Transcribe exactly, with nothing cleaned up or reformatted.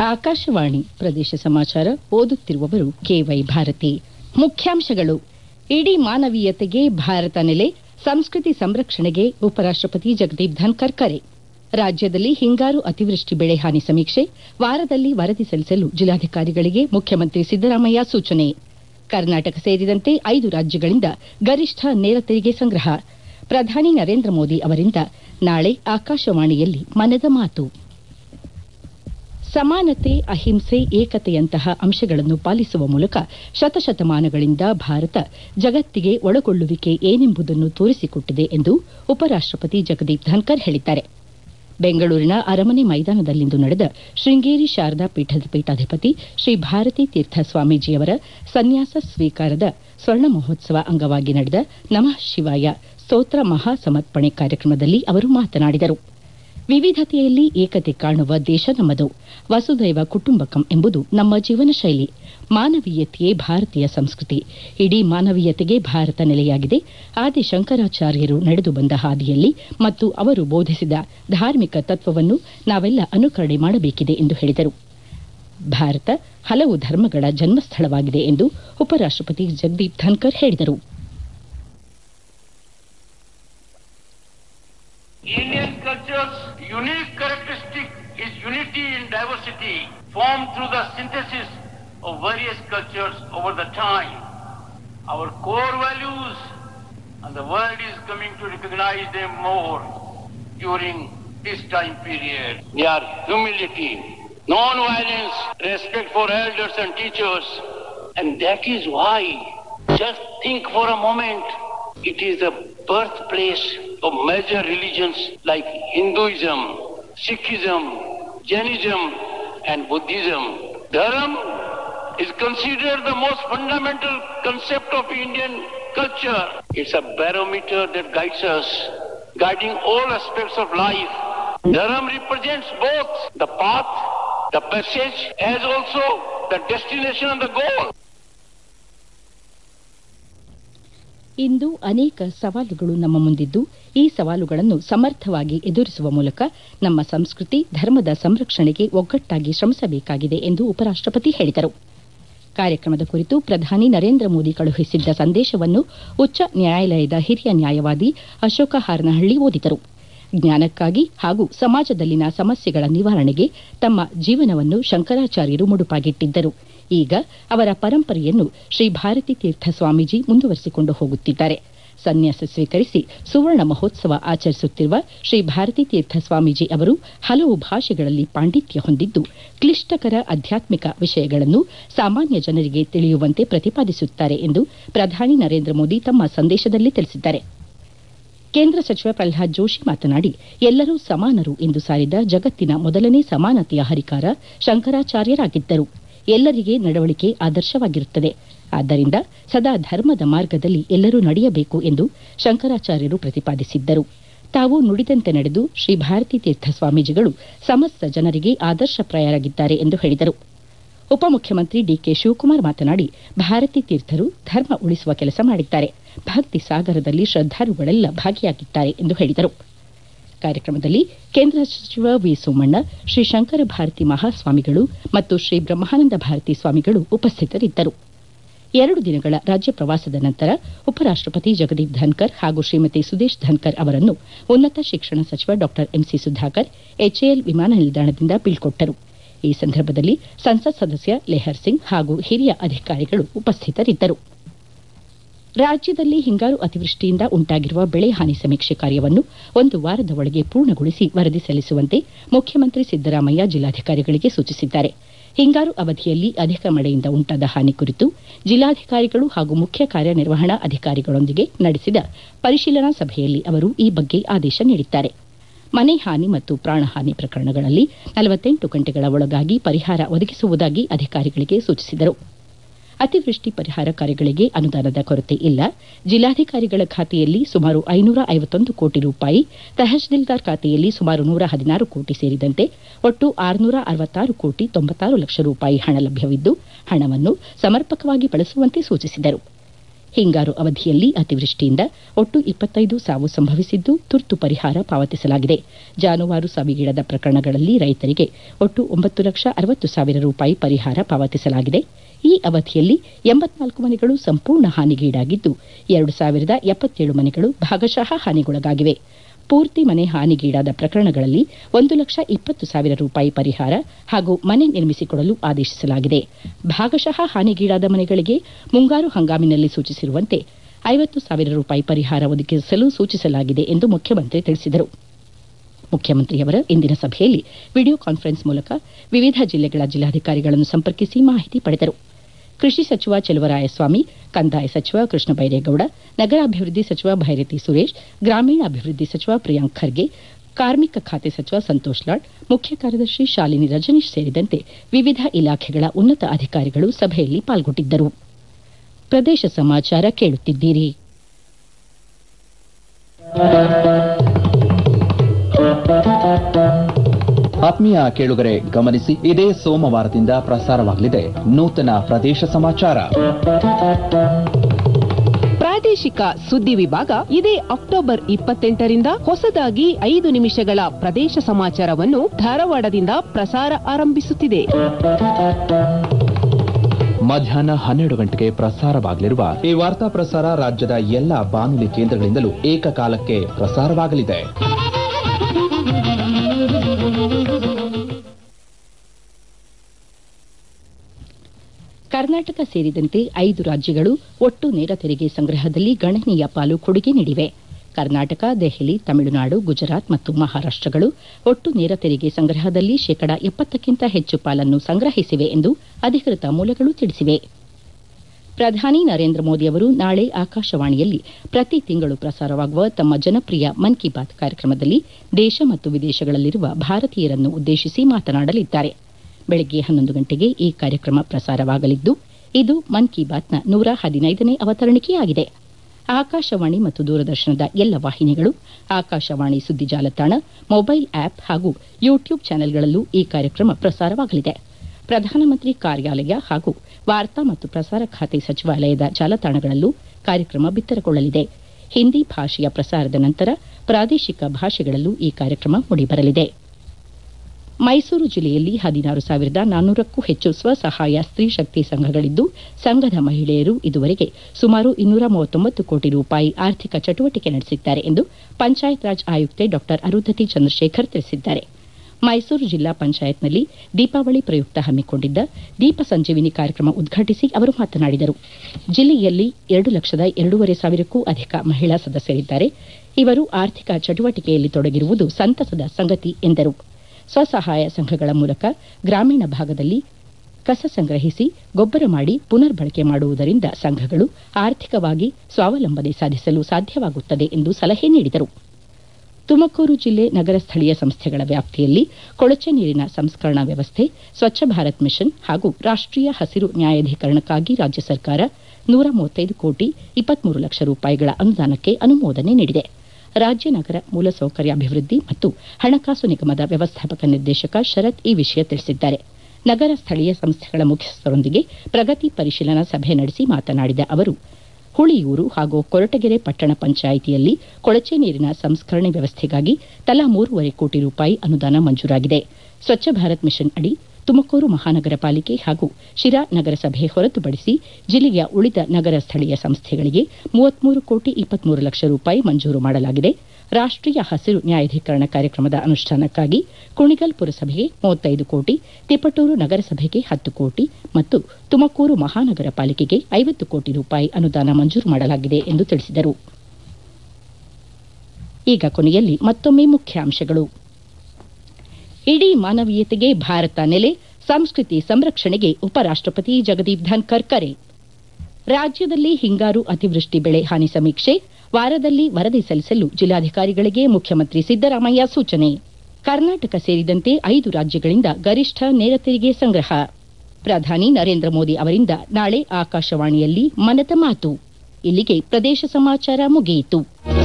ಆಕಾಶವಾಣಿ ಪ್ರದೇಶ ಸಮಾಚಾರ ಓದುತ್ತಿರುವವರು ಕೆವೈ ಭಾರತಿ. ಮುಖ್ಯಾಂಶಗಳು. ಇಡೀ ಮಾನವೀಯತೆಗೆ ಭಾರತ ನೆಲೆ, ಸಂಸ್ಕೃತಿ ಸಂರಕ್ಷಣೆಗೆ ಉಪರಾಷ್ಟಪತಿ ಜಗದೀಪ್ ಧನ್ಕರ್ ಕರೆ. ರಾಜ್ಯದಲ್ಲಿ ಹಿಂಗಾರು ಅತಿವೃಷ್ಟಿ ಬೆಳೆ ಹಾನಿ ಸಮೀಕ್ಷೆ, ವಾರದಲ್ಲಿ ವರದಿ ಸಲ್ಲಿಸಲು ಜಿಲ್ಲಾಧಿಕಾರಿಗಳಿಗೆ ಮುಖ್ಯಮಂತ್ರಿ ಸಿದ್ದರಾಮಯ್ಯ ಸೂಚನೆ. ಕರ್ನಾಟಕ ಸೇರಿದಂತೆ ಐದು ರಾಜ್ಯಗಳಿಂದ ಗರಿಷ್ಠ ನೇರ ತೆರಿಗೆ ಸಂಗ್ರಹ. ಪ್ರಧಾನಿ ನರೇಂದ್ರ ಮೋದಿ ಅವರಿಂದ ನಾಳೆ ಆಕಾಶವಾಣಿಯಲ್ಲಿ ಮನದ ಮಾತು. ಸಮಾನತೆ, ಅಹಿಂಸೆ, ಏಕತೆಯಂತಹ ಅಂಶಗಳನ್ನು ಪಾಲಿಸುವ ಮೂಲಕ ಶತಶತಮಾನಗಳಿಂದ ಭಾರತ ಜಗತ್ತಿಗೆ ಒಳಗೊಳ್ಳುವಿಕೆ ಏನೆಂಬುದನ್ನು ತೋರಿಸಿಕೊಟ್ಟಿದೆ ಎಂದು ಉಪರಾಷ್ಟಪತಿ ಜಗದೀಪ್ ಧನ್ಕರ್ ಹೇಳಿದ್ದಾರೆ. ಬೆಂಗಳೂರಿನ ಅರಮನೆ ಮೈದಾನದಲ್ಲಿಂದು ನಡೆದ ಶೃಂಗೇರಿ ಶಾರದಾ ಪೀಠದ ಪೀಠಾಧಿಪತಿ ಶ್ರೀ ಭಾರತೀ ತೀರ್ಥ ಸ್ವಾಮೀಜಿಯವರ ಸನ್ಯಾಸ ಸ್ವೀಕಾರದ ಸ್ವರ್ಣ ಮಹೋತ್ಸವ ಅಂಗವಾಗಿ ನಡೆದ ನಮಃ ಶಿವಾಯ ಸ್ತೋತ್ರ ಮಹಾ ಸಮರ್ಪಣೆ ಕಾರ್ಯಕ್ರಮದಲ್ಲಿ ಅವರು ಮಾತನಾಡಿದರು. ವಿವಿಧತೆಯಲ್ಲಿ ಏಕತೆ ಕಾಣುವ ದೇಶ ನಮ್ಮದು. ವಸುದೈವ ಕುಟುಂಬಕಂ ಎಂಬುದು ನಮ್ಮ ಜೀವನ ಶೈಲಿ. ಮಾನವೀಯತೆಯೇ ಭಾರತೀಯ ಸಂಸ್ಕೃತಿ. ಇಡೀ ಮಾನವೀಯತೆಗೆ ಭಾರತ ನೆಲೆಯಾಗಿದೆ. ಆದಿ ಶಂಕರಾಚಾರ್ಯರು ನಡೆದು ಬಂದ ಹಾದಿಯಲ್ಲಿ ಮತ್ತು ಅವರು ಬೋಧಿಸಿದ ಧಾರ್ಮಿಕ ತತ್ವವನ್ನು ನಾವೆಲ್ಲ ಅನುಕರಣೆ ಮಾಡಬೇಕಿದೆ ಎಂದು ಹೇಳಿದರು. ಭಾರತ ಹಲವು ಧರ್ಮಗಳ ಜನ್ಮಸ್ಥಳವಾಗಿದೆ ಎಂದು ಉಪರಾಷ್ಟಪತಿ ಜಗದೀಪ್ ಧನ್ಕರ್ ಹೇಳಿದರು. Indian culture's unique characteristic is unity in diversity, formed through the synthesis of various cultures over the time. Our core values, and the world is coming to recognize them more during this time period. They are humility, non-violence, respect for elders and teachers, and that is why, just think for a moment, it is the birthplace of major religions like Hinduism, Sikhism, Jainism and Buddhism. Dharam is considered the most fundamental concept of Indian culture. It's a barometer that guides us, guiding all aspects of life. Dharam represents both the path, the passage, as also the destination and the goal. ಇಂದು ಅನೇಕ ಸವಾಲುಗಳು ನಮ್ಮ ಮುಂದಿದ್ದು, ಈ ಸವಾಲುಗಳನ್ನು ಸಮರ್ಥವಾಗಿ ಎದುರಿಸುವ ಮೂಲಕ ನಮ್ಮ ಸಂಸ್ಕೃತಿ, ಧರ್ಮದ ಸಂರಕ್ಷಣೆಗೆ ಒಗ್ಗಟ್ಟಾಗಿ ಶ್ರಮಿಸಬೇಕಾಗಿದೆ ಎಂದು ಉಪರಾಷ್ಟಪತಿ ಹೇಳಿದರು. ಕಾರ್ಯಕ್ರಮದ ಕುರಿತು ಪ್ರಧಾನಿ ನರೇಂದ್ರ ಮೋದಿ ಕಳುಹಿಸಿದ್ದ ಸಂದೇಶವನ್ನು ಉಚ್ಚ ನ್ಯಾಯಾಲಯದ ಹಿರಿಯ ನ್ಯಾಯವಾದಿ ಅಶೋಕ ಹಾರನಹಳ್ಳಿ ಓದಿದರು. ಜ್ಞಾನಕ್ಕಾಗಿ ಹಾಗೂ ಸಮಾಜದಲ್ಲಿನ ಸಮಸ್ಯೆಗಳ ನಿವಾರಣೆಗೆ ತಮ್ಮ ಜೀವನವನ್ನು ಶಂಕರಾಚಾರ್ಯರು ಮುಡುಪಾಗಿಟ್ಟಿದ್ದರು. ಈಗ ಅವರ ಪರಂಪರೆಯನ್ನು ಶ್ರೀ ಭಾರತೀ ತೀರ್ಥ ಸ್ವಾಮೀಜಿ ಮುಂದುವರೆಸಿಕೊಂಡು ಹೋಗುತ್ತಿದ್ದಾರೆ. ಸನ್ಯಾಸ ಸ್ವೀಕರಿಸಿ ಸುವರ್ಣ ಮಹೋತ್ಸವ ಆಚರಿಸುತ್ತಿರುವ ಶ್ರೀ ಭಾರತೀ ತೀರ್ಥ ಸ್ವಾಮೀಜಿ ಅವರು ಹಲವು ಭಾಷೆಗಳಲ್ಲಿ ಪಾಂಡಿತ್ಯ ಹೊಂದಿದ್ದು, ಕ್ಲಿಷ್ಟಕರ ಆಧ್ಯಾತ್ಮಿಕ ವಿಷಯಗಳನ್ನು ಸಾಮಾನ್ಯ ಜನರಿಗೆ ತಿಳಿಯುವಂತೆ ಪ್ರತಿಪಾದಿಸುತ್ತಾರೆ ಎಂದು ಪ್ರಧಾನಿ ನರೇಂದ್ರ ಮೋದಿ ತಮ್ಮ ಸಂದೇಶದಲ್ಲಿ ತಿಳಿಸಿದ್ದಾರೆ. ಕೇಂದ್ರ ಸಚಿವ ಪ್ರಹ್ಲಾದ್ ಜೋಶಿ ಮಾತನಾಡಿ, ಎಲ್ಲರೂ ಸಮಾನರು ಎಂದು ಸಾರಿದ ಜಗತ್ತಿನ ಮೊದಲನೇ ಸಮಾನತೆಯ ಹರಿಕಾರ ಶಂಕರಾಚಾರ್ಯರಾಗಿದ್ದರು. ಎಲ್ಲರಿಗೆ ನಡವಳಿಕೆ ಆದರ್ಶವಾಗಿರುತ್ತದೆ. ಆದ್ದರಿಂದ ಸದಾ ಧರ್ಮದ ಮಾರ್ಗದಲ್ಲಿ ಎಲ್ಲರೂ ನಡೆಯಬೇಕು ಎಂದು ಶಂಕರಾಚಾರ್ಯರು ಪ್ರತಿಪಾದಿಸಿದ್ದರು. ತಾವು ನುಡಿದಂತೆ ನಡೆದು ಶ್ರೀ ಭಾರತೀ ತೀರ್ಥ ಸ್ವಾಮೀಜಿಗಳು ಸಮಸ್ತ ಜನರಿಗೆ ಆದರ್ಶಪ್ರಾಯರಾಗಿದ್ದಾರೆ ಎಂದು ಹೇಳಿದರು. ಉಪಮುಖ್ಯಮಂತ್ರಿ ಡಿಕೆ ಶಿವಕುಮಾರ್ ಮಾತನಾಡಿ, ಭಾರತೀ ತೀರ್ಥರು ಧರ್ಮ ಉಳಿಸುವ ಕೆಲಸ ಮಾಡಿದ್ದಾರೆ. ಭಕ್ತಿ ಸಾಗರದಲ್ಲಿ ಶ್ರದ್ಧಾಳುಗಳೆಲ್ಲ ಭಾಗಿಯಾಗಿದ್ದಾರೆ ಎಂದು ಹೇಳಿದರು. ಕಾರ್ಯಕ್ರಮದಲ್ಲಿ ಕೇಂದ್ರ ಸಚಿವ ವಿ ಸೋಮಣ್ಣ, ಶ್ರೀ ಶಂಕರ ಭಾರತಿ ಮಹಾಸ್ವಾಮಿಗಳು ಮತ್ತು ಶ್ರೀ ಬ್ರಹ್ಮಾನಂದ ಭಾರತಿ ಸ್ವಾಮಿಗಳು ಉಪಸ್ಥಿತರಿದ್ದರು. ಎರಡು ದಿನಗಳ ರಾಜ್ಯ ಪ್ರವಾಸದ ನಂತರ ಉಪರಾಷ್ಟಪತಿ ಜಗದೀಪ್ ಧನ್ಕರ್ ಹಾಗೂ ಶ್ರೀಮತಿ ಸುದೇಶ್ ಧನ್ಕರ್ ಅವರನ್ನು ಉನ್ನತ ಶಿಕ್ಷಣ ಸಚಿವ ಡಾ ಎಂಸಿ ಸುಧಾಕರ್ ಎಚ್ಎಎಲ್ ವಿಮಾನ ನಿಲ್ದಾಣದಿಂದ ಬೀಳ್ಕೊಟ್ಟರು. ಈ ಸಂದರ್ಭದಲ್ಲಿ ಸಂಸತ್ ಸದಸ್ಯ ಲೆಹರ್ ಸಿಂಗ್ ಹಾಗೂ ಹಿರಿಯ ಅಧಿಕಾರಿಗಳು ಉಪಸ್ಥಿತರಿದ್ದರು. ರಾಜ್ಯದಲ್ಲಿ ಹಿಂಗಾರು ಅತಿವೃಷ್ಟಿಯಿಂದ ಉಂಟಾಗಿರುವ ಬೆಳೆ ಹಾನಿ ಸಮೀಕ್ಷೆ ಕಾರ್ಯವನ್ನು ಒಂದು ವಾರದ ಒಳಗೆ ಪೂರ್ಣಗೊಳಿಸಿ ವರದಿ ಸಲ್ಲಿಸುವಂತೆ ಮುಖ್ಯಮಂತ್ರಿ ಸಿದ್ದರಾಮಯ್ಯ ಜಿಲ್ಲಾಧಿಕಾರಿಗಳಿಗೆ ಸೂಚಿಸಿದ್ದಾರೆ. ಹಿಂಗಾರು ಅವಧಿಯಲ್ಲಿ ಅಧಿಕ ಮಳೆಯಿಂದ ಉಂಟಾದ ಹಾನಿ ಕುರಿತು ಜಿಲ್ಲಾಧಿಕಾರಿಗಳು ಹಾಗೂ ಮುಖ್ಯ ಕಾರ್ಯನಿರ್ವಹಣಾ ಅಧಿಕಾರಿಗಳೊಂದಿಗೆ ನಡೆಸಿದ ಪರಿಶೀಲನಾ ಸಭೆಯಲ್ಲಿ ಅವರು ಈ ಬಗ್ಗೆ ಆದೇಶ ನೀಡಿದ್ದಾರೆ. ಮನೆ ಹಾನಿ ಮತ್ತು ಪ್ರಾಣಹಾನಿ ಪ್ರಕರಣಗಳಲ್ಲಿ ನಲವತ್ತೆಂಟು ಗಂಟೆಗಳ ಒಳಗಾಗಿ ಪರಿಹಾರ ಒದಗಿಸುವುದಾಗಿ ಅಧಿಕಾರಿಗಳಿಗೆ ಸೂಚಿಸಿದರು. ಅತಿವೃಷ್ಟಿ ಪರಿಹಾರ ಕಾರ್ಯಗಳಿಗೆ ಅನುದಾನದ ಕೊರತೆ ಇಲ್ಲ. ಜಿಲ್ಲಾಧಿಕಾರಿಗಳ ಖಾತೆಯಲ್ಲಿ ಸುಮಾರು ಐನೂರ ಐವತ್ತೊಂದು ಕೋಟಿ ರೂಪಾಯಿ, ತಹಶೀಲ್ದಾರ್ ಖಾತೆಯಲ್ಲಿ ಸುಮಾರು ನೂರ ಹದಿನಾರು ಕೋಟಿ ಸೇರಿದಂತೆ ಒಟ್ಟು ಆರುನೂರ ಅರವತ್ತಾರು ಕೋಟಿ ತೊಂಬತ್ತಾರು ಲಕ್ಷ ರೂಪಾಯಿ ಹಣ ಲಭ್ಯವಿದ್ದು, ಹಣವನ್ನು ಸಮರ್ಪಕವಾಗಿ ಬಳಸುವಂತೆ ಸೂಚಿಸಿದರು. ಹಿಂಗಾರು ಅವಧಿಯಲ್ಲಿ ಅತಿವೃಷ್ಟಿಯಿಂದ ಒಟ್ಟು ಇಪ್ಪತ್ತೈದು ಸಾವು ಸಂಭವಿಸಿದ್ದು ತುರ್ತು ಪರಿಹಾರ ಪಾವತಿಸಲಾಗಿದೆ. ಜಾನುವಾರು ಸಾವಿಗೀಡಾದ ಪ್ರಕರಣಗಳಲ್ಲಿ ರೈತರಿಗೆ ಒಟ್ಟು ಒಂಬತ್ತು ಲಕ್ಷ ಅರವತ್ತು ಸಾವಿರ ರೂಪಾಯಿ ಪರಿಹಾರ ಪಾವತಿಸಲಾಗಿದೆ. ಈ ಅವಧಿಯಲ್ಲಿ ಎಂಬತ್ನಾಲ್ಕು ಮನೆಗಳು ಸಂಪೂರ್ಣ ಹಾನಿಗೀಡಾಗಿದ್ದು ಎರಡು ಸಾವಿರದ ಎಪ್ಪತ್ತೇಳು ಮನೆಗಳು ಭಾಗಶಃ ಹಾನಿಗೊಳಗಾಗಿವೆ. ಪೂರ್ತಿ ಮನೆ ಹಾನಿಗೀಡಾದ ಪ್ರಕರಣಗಳಲ್ಲಿ ಒಂದು ಲಕ್ಷ ಇಪ್ಪತ್ತು ಸಾವಿರ ರೂಪಾಯಿ ಪರಿಹಾರ ಹಾಗೂ ಮನೆ ನಿರ್ಮಿಸಿಕೊಡಲು ಆದೇಶಿಸಲಾಗಿದೆ. ಭಾಗಶಃ ಹಾನಿಗೀಡಾದ ಮನೆಗಳಿಗೆ ಮುಂಗಾರು ಹಂಗಾಮಿನಲ್ಲಿ ಸೂಚಿಸಿರುವಂತೆ ಐವತ್ತು ಸಾವಿರ ರೂಪಾಯಿ ಪರಿಹಾರ ಒದಗಿಸಲು ಸೂಚಿಸಲಾಗಿದೆ ಎಂದು ಮುಖ್ಯಮಂತ್ರಿ ತಿಳಿಸಿದರು. ಮುಖ್ಯಮಂತ್ರಿಯವರ ಇಂದಿನ ಸಭೆಯಲ್ಲಿ ವಿಡಿಯೋ ಕಾನ್ಫರೆನ್ಸ್ ಮೂಲಕ ವಿವಿಧ ಜಿಲ್ಲೆಗಳ ಜಿಲ್ಲಾಧಿಕಾರಿಗಳನ್ನು ಸಂಪರ್ಕಿಸಿ ಮಾಹಿತಿ ಪಡೆದರು. ಕೃಷಿ ಸಚಿವ ಚೆಲುವರಾಯಸ್ವಾಮಿ, ಕಂದಾಯ ಸಚಿವ ಕೃಷ್ಣ ಬೈರೇಗೌಡ, ನಗರಾಭಿವೃದ್ಧಿ ಸಚಿವ ಭೈರತಿ ಸುರೇಶ್, ಗ್ರಾಮೀಣಾಭಿವೃದ್ಧಿ ಸಚಿವ ಪ್ರಿಯಾಂಕ್ ಖರ್ಗೆ, ಕಾರ್ಮಿಕ ಖಾತೆ ಸಚಿವ ಸಂತೋಷ್ ಲಾಡ್, ಮುಖ್ಯ ಕಾರ್ಯದರ್ಶಿ ಶಾಲಿನಿ ರಜನೀಶ್ ಸೇರಿದಂತೆ ವಿವಿಧ ಇಲಾಖೆಗಳ ಉನ್ನತ ಅಧಿಕಾರಿಗಳು ಸಭೆಯಲ್ಲಿ ಪಾಲ್ಗೊಂಡಿದ್ದರು. ಪ್ರದೇಶ ಸಮಾಚಾರ ಕೇಳುತ್ತಿದ್ದೀರಿ. ಆತ್ಮೀಯ ಕೇಳುಗರೆ ಗಮನಿಸಿ, ಇದೇ ಸೋಮವಾರದಿಂದ ಪ್ರಸಾರವಾಗಲಿದೆ ನೂತನ ಪ್ರದೇಶ ಸಮಾಚಾರ. ಪ್ರಾದೇಶಿಕ ಸುದ್ದಿ ವಿಭಾಗ ಇದೇ ಅಕ್ಟೋಬರ್ ಇಪ್ಪತ್ತೆಂಟರಿಂದ ಹೊಸದಾಗಿ ಐದು ನಿಮಿಷಗಳ ಪ್ರದೇಶ ಸಮಾಚಾರವನ್ನು ಧಾರವಾಡದಿಂದ ಪ್ರಸಾರ ಆರಂಭಿಸುತ್ತಿದೆ. ಮಧ್ಯಾಹ್ನ ಹನ್ನೆರಡು ಗಂಟೆಗೆ ಪ್ರಸಾರವಾಗಲಿರುವ ಈ ವಾರ್ತಾ ಪ್ರಸಾರ ರಾಜ್ಯದ ಎಲ್ಲ ಬಾನುಲಿ ಕೇಂದ್ರಗಳಿಂದಲೂ ಏಕಕಾಲಕ್ಕೆ ಪ್ರಸಾರವಾಗಲಿದೆ. ಕರ್ನಾಟಕ ಸೇರಿದಂತೆ ಐದು ರಾಜ್ಯಗಳು ಒಟ್ಟು ನೇರ ತೆರಿಗೆ ಸಂಗ್ರಹದಲ್ಲಿ ಗಣನೀಯ ಪಾಲು ಕೊಡುಗೆ ನೀಡಿವೆ. ಕರ್ನಾಟಕ, ದೆಹಲಿ, ತಮಿಳುನಾಡು, ಗುಜರಾತ್ ಮತ್ತು ಮಹಾರಾಷ್ಟಗಳು ಒಟ್ಟು ನೇರ ತೆರಿಗೆ ಸಂಗ್ರಹದಲ್ಲಿ ಶೇಕಡಾ ಎಪ್ಪತ್ತಕ್ಕಿಂತ ಹೆಚ್ಚು ಪಾಲನ್ನು ಸಂಗ್ರಹಿಸಿವೆ ಎಂದು ಅಧಿಕೃತ ಮೂಲಗಳು ತಿಳಿಸಿವೆ. ಪ್ರಧಾನಿ ನರೇಂದ್ರ ಮೋದಿ ಅವರು ನಾಳೆ ಆಕಾಶವಾಣಿಯಲ್ಲಿ ಪ್ರತಿ ತಿಂಗಳು ಪ್ರಸಾರವಾಗುವ ತಮ್ಮ ಜನಪ್ರಿಯ ಮನ್ ಕಿ ಬಾತ್ ಕಾರ್ಯಕ್ರಮದಲ್ಲಿ ದೇಶ ಮತ್ತು ವಿದೇಶಗಳಲ್ಲಿರುವ ಭಾರತೀಯರನ್ನು ಉದ್ದೇಶಿಸಿ ಮಾತನಾಡಲಿದ್ದಾರೆ. ಬೆಳಗ್ಗೆ ಹನ್ನೊಂದು ಗಂಟೆಗೆ ಈ ಕಾರ್ಯಕ್ರಮ ಪ್ರಸಾರವಾಗಲಿದ್ದು, ಇದು ಮನ್ ಕಿ ಬಾತ್ನ ನೂರ ಹದಿನೈದನೇ ಅವತರಣಿಕೆಯಾಗಿದೆ. ಆಕಾಶವಾಣಿ ಮತ್ತು ದೂರದರ್ಶನದ ಎಲ್ಲ ವಾಹಿನಿಗಳು, ಆಕಾಶವಾಣಿ ಸುದ್ದಿ ಜಾಲತಾಣ, ಮೊಬೈಲ್ ಆಪ್ ಹಾಗೂ ಯೂಟ್ಯೂಬ್ ಚಾನೆಲ್ಗಳಲ್ಲೂ ಈ ಕಾರ್ಯಕ್ರಮ ಪ್ರಸಾರವಾಗಲಿದೆ. ಪ್ರಧಾನಮಂತ್ರಿ ಕಾರ್ಯಾಲಯ ಹಾಗೂ ವಾರ್ತಾ ಮತ್ತು ಪ್ರಸಾರ ಖಾತೆ ಸಚಿವಾಲಯದ ಜಾಲತಾಣಗಳಲ್ಲೂ ಕಾರ್ಯಕ್ರಮ ಬಿತ್ತರಗೊಳ್ಳಲಿದೆ. ಹಿಂದಿ ಭಾಷೆಯ ಪ್ರಸಾರದ ನಂತರ ಪ್ರಾದೇಶಿಕ ಭಾಷೆಗಳಲ್ಲೂ ಈ ಕಾರ್ಯಕ್ರಮ ಮೂಡಿಬರಲಿದೆ. ಮೈಸೂರು ಜಿಲ್ಲೆಯಲ್ಲಿ ಹದಿನಾರು ಸಾವಿರದ ನಾನ್ನೂರಕ್ಕೂ ಹೆಚ್ಚು ಸ್ವಸಹಾಯ ಸ್ತ್ರೀ ಶಕ್ತಿ ಸಂಘಗಳಿದ್ದು, ಸಂಘದ ಮಹಿಳೆಯರು ಇದುವರೆಗೆ ಸುಮಾರು ಇನ್ನೂರ ಮೂವತ್ತೊಂಬತ್ತು ಕೋಟಿ ರೂಪಾಯಿ ಆರ್ಥಿಕ ಚಟುವಟಿಕೆ ನಡೆಸಿದ್ದಾರೆ ಎಂದು ಪಂಚಾಯತ್ ರಾಜ್ ಆಯುಕ್ತೆ ಡಾ ಅರುಂಧತಿ ಚಂದ್ರಶೇಖರ್ ತಿಳಿಸಿದ್ದಾರೆ. ಮೈಸೂರು ಜಿಲ್ಲಾ ಪಂಚಾಯತ್ನಲ್ಲಿ ದೀಪಾವಳಿ ಪ್ರಯುಕ್ತ ಹಮ್ಮಿಕೊಂಡಿದ್ದ ದೀಪ ಸಂಜೀವಿನಿ ಕಾರ್ಯಕ್ರಮ ಉದ್ಘಾಟಿಸಿ ಅವರು ಮಾತನಾಡಿದರು. ಜಿಲ್ಲೆಯಲ್ಲಿ ಎರಡು ಲಕ್ಷದ ಎರಡೂವರೆ ಸಾವಿರಕ್ಕೂ ಅಧಿಕ ಮಹಿಳಾ ಸದಸ್ಯರಿದ್ದಾರೆ. ಇವರು ಆರ್ಥಿಕ ಚಟುವಟಿಕೆಯಲ್ಲಿ ತೊಡಗಿರುವುದು ಸಂತಸದ ಸಂಗತಿ ಎಂದರು. ಸ್ವಸಹಾಯ ಸಂಘಗಳ ಮೂಲಕ ಗ್ರಾಮೀಣ ಭಾಗದಲ್ಲಿ ಕಸ ಸಂಗ್ರಹಿಸಿ ಗೊಬ್ಬರ ಮಾಡಿ ಪುನರ್ ಬಳಕೆ ಮಾಡುವುದರಿಂದ ಸಂಘಗಳು ಆರ್ಥಿಕವಾಗಿ ಸ್ವಾವಲಂಬನೆ ಸಾಧಿಸಲು ಸಾಧ್ಯವಾಗುತ್ತದೆ ಎಂದು ಸಲಹೆ ನೀಡಿದರು. ತುಮಕೂರು ಜಿಲ್ಲೆ ನಗರ ಸ್ಥಳೀಯ ಸಂಸ್ಥೆಗಳ ವ್ಯಾಪ್ತಿಯಲ್ಲಿ ಕೊಳಚೆ ನೀರಿನ ಸಂಸ್ಕರಣಾ ವ್ಯವಸ್ಥೆ, ಸ್ವಚ್ಛ ಭಾರತ್ ಮಿಷನ್ ಹಾಗೂ ರಾಷ್ಟೀಯ ಹಸಿರು ನ್ಯಾಯಾಧೀಕರಣಕ್ಕಾಗಿ ರಾಜ್ಯ ಸರ್ಕಾರ ನೂರ ಮೂವತ್ತೈದು ಕೋಟಿ ಇಪ್ಪತ್ಮೂರು ಲಕ್ಷ ರೂಪಾಯಿಗಳ ಅನುದಾನಕ್ಕೆ ಅನುಮೋದನೆ ನೀಡಿದೆ. ರಾಜ್ಯ ನಗರ ಮೂಲಸೌಕರ್ಯಾಭಿವೃದ್ಧಿ ಮತ್ತು ಹಣಕಾಸು ನಿಗಮದ ವ್ಯವಸ್ಥಾಪಕ ನಿರ್ದೇಶಕ ಶರತ್ ಈ ವಿಷಯ ತಿಳಿಸಿದ್ದಾರೆ. ನಗರ ಸ್ಥಳೀಯ ಸಂಸ್ಥೆಗಳ ಮುಖ್ಯಸ್ಥರೊಂದಿಗೆ ಪ್ರಗತಿ ಪರಿಶೀಲನಾ ಸಭೆ ನಡೆಸಿ ಮಾತನಾಡಿದ ಅವರು, ಹುಳಿಯೂರು ಹಾಗೂ ಕೊರಟಗೆರೆ ಪಟ್ಟಣ ಪಂಚಾಯಿತಿಯಲ್ಲಿ ಕೊಳಚೆ ನೀರಿನ ಸಂಸ್ಕರಣೆ ವ್ಯವಸ್ಥೆಗಾಗಿ ತಲಾ ಮೂರುವರೆ ಕೋಟಿ ರೂಪಾಯಿ ಅನುದಾನ ಮಂಜೂರಾಗಿದೆ. ಸ್ವಚ್ಛ ಭಾರತ್ ಮಿಷನ್ ಅಡಿ ತುಮಕೂರು ಮಹಾನಗರ ಪಾಲಿಕೆ ಹಾಗೂ ಶಿರಾ ನಗರಸಭೆ ಹೊರತುಪಡಿಸಿ ಜಿಲ್ಲೆಯ ಉಳಿದ ನಗರ ಸ್ಥಳೀಯ ಸಂಸ್ಥೆಗಳಿಗೆ ಮೂವತ್ಮೂರು ಕೋಟಿ ಇಪ್ಪತ್ಮೂರು ಲಕ್ಷ ರೂಪಾಯಿ ಮಂಜೂರು ಮಾಡಲಾಗಿದೆ. ರಾಷ್ಟೀಯ ಹಸಿರು ನ್ಯಾಯಾಧೀಕರಣ ಕಾರ್ಯಕ್ರಮದ ಅನುಷ್ಠಾನಕ್ಕಾಗಿ ಕುಣಿಗಲ್ ಪುರಸಭೆಗೆ ಮೂವತ್ತೈದು ಕೋಟಿ, ತಿಪಟೂರು ನಗರಸಭೆಗೆ ಹತ್ತು ಕೋಟಿ ಮತ್ತು ತುಮಕೂರು ಮಹಾನಗರ ಪಾಲಿಕೆಗೆ ಐವತ್ತು ಕೋಟಿ ರೂಪಾಯಿ ಅನುದಾನ ಮಂಜೂರು ಮಾಡಲಾಗಿದೆ ಎಂದು ತಿಳಿಸಿದರು. ಈಗ ಕೊನೆಯಲ್ಲಿ ಮತ್ತೊಮ್ಮೆ ಮುಖ್ಯಾಂಶಗಳು. ಇಡೀ ಮಾನವೀಯತೆಗೆ ಭಾರತ ನೆಲೆ, ಸಂಸ್ಕೃತಿ ಸಂರಕ್ಷಣೆಗೆ ಉಪರಾಷ್ಟಪತಿ ಜಗದೀಪ್ ಧನ್ಕರ್ ಕರೆ. ರಾಜ್ಯದಲ್ಲಿ ಹಿಂಗಾರು ಅತಿವೃಷ್ಟಿ ಬೆಳೆ ಹಾನಿ ಸಮೀಕ್ಷೆ, ವಾರದಲ್ಲಿ ವರದಿ ಸಲ್ಲಿಸಲು ಜಿಲ್ಲಾಧಿಕಾರಿಗಳಿಗೆ ಮುಖ್ಯಮಂತ್ರಿ ಸಿದ್ದರಾಮಯ್ಯ ಸೂಚನೆ. ಕರ್ನಾಟಕ ಸೇರಿದಂತೆ ಐದು ರಾಜ್ಯಗಳಿಂದ ಗರಿಷ್ಠ ನೇರ ತೆರಿಗೆ ಸಂಗ್ರಹ. ಪ್ರಧಾನಿ ನರೇಂದ್ರ ಮೋದಿ ಅವರಿಂದ ನಾಳೆ ಆಕಾಶವಾಣಿಯಲ್ಲಿ ಮನದ ಮಾತು. ಇಲ್ಲಿಗೆ ಪ್ರದೇಶ ಸಮಾಚಾರ ಮುಗಿಯಿತು.